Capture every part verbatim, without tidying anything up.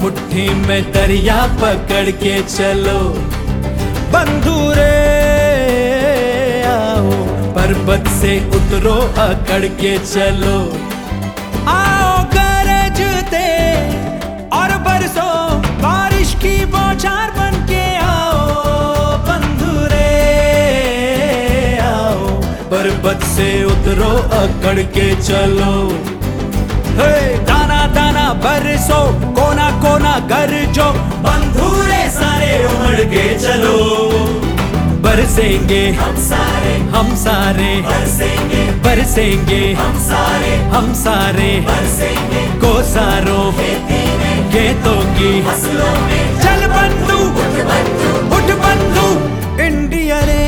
मुट्ठी में दरिया पकड़ के चलो बंधु रे आओ, पर्वत से उतरो अकड़ के चलो। आओ गरजते और बरसो बारिश की बौछार बन के आओ बंधु रे आओ, पर्वत से उतरो अकड़ के चलो। हे दाना दाना बरसो कोना कोना गरजो बंधु रे सारे उमड़ के चलो। बरसेंगे हम सारे हम सारे बरसेंगे बरसेंगे हम सारे हम सारे बरसेंगे कोसारों खेतों की फसलों में। चल बंधु उठ बंधु उठ बंधु इंडिया रे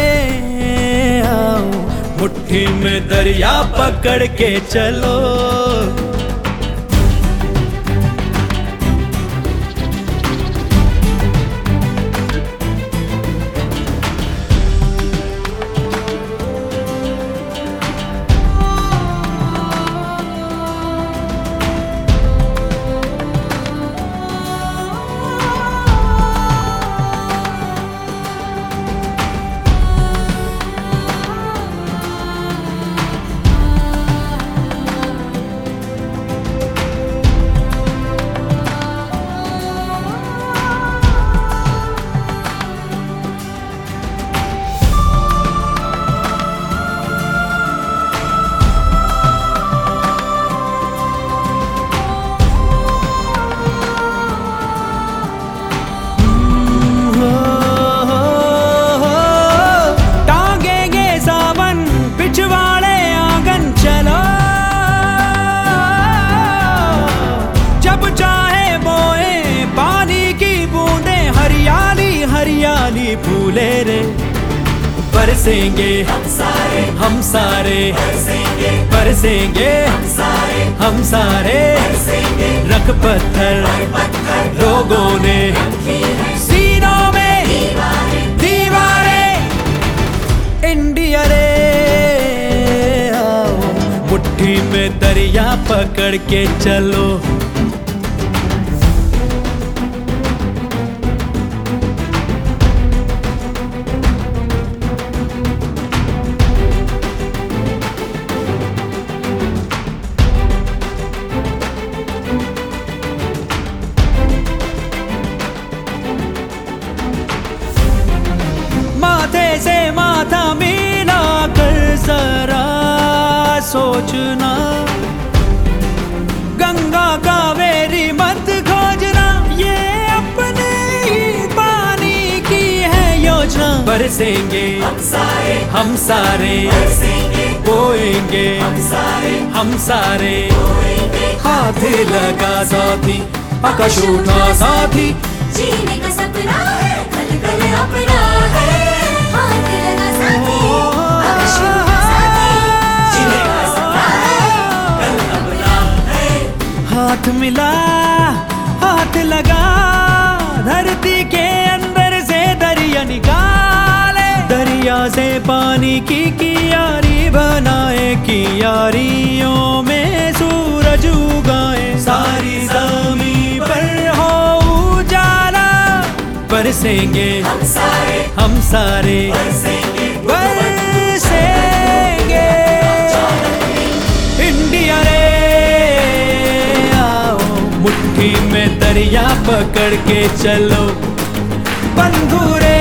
आओ, मुट्ठी में दरिया पकड़ के चलो। हरियाली फूले रे बरसेंगे हम सारे हम सारे बरसेंगे बरसेंगे हम सारे हम सारे बरसेंगे। रख पत्थर लोगों ने सीनों में दीवारें इंडिया रे आओ, मुट्ठी में दरिया पकड़ के चलो। से माथा मिला कर जरा सोचना, गंगा कावेरी मत खोजना, ये अपने ही पानी की है योजना। बरसेंगे हम सारे हम सारे बरसेंगे, बोएंगे हम सारे हम सारे बोएंगे। हाथ लगा साथी आकाश उठा साथी, जीने का सपना है कल कल अपना है। हाथ लगा साथी आकाश उठा साथी, जीने का सपना है कल अपना है। हाथ मिला हाथ लगा, धरती के अंदर से दरिया निकाले, दरिया से पानी की कियारी बनाए, कियारियों में सूरज उगाए, सारी ज़मीं पर हो उजाला। बरसेंगे हम सारे हम सारे बरसेंगे बरसेंगे इंडिया रे आओ, मुट्ठी में दरिया पकड़ के चलो। बंधु रे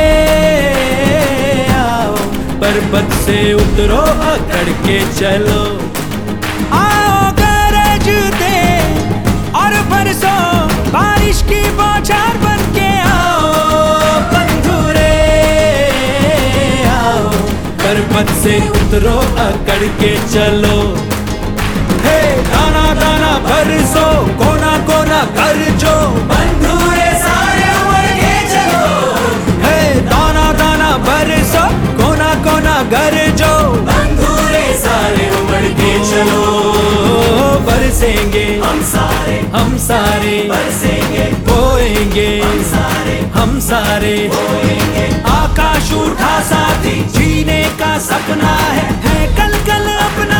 आओ, पर्वत से उतरो अकड़ के चलो। आओ गरजते और बरसो बारिश की बौछार बन के आओ। बंधु रे आओ, पर्वत से उतरो अकड़ के चलो। हे दाना दाना बरसो कोना कोना गरजो, बंधु रे सारे उमड़ के चलो। हे दाना दाना बरसो कोना कोना गरजो, बंधु रे सारे उमड़ के चलो। बरसेंगे हम सारे हम सारे बरसेंगे, बोएंगे हम सारे हम सारे बोएंगे। आकाश उठा साथी, जीने का सपना है, है कल कल अपना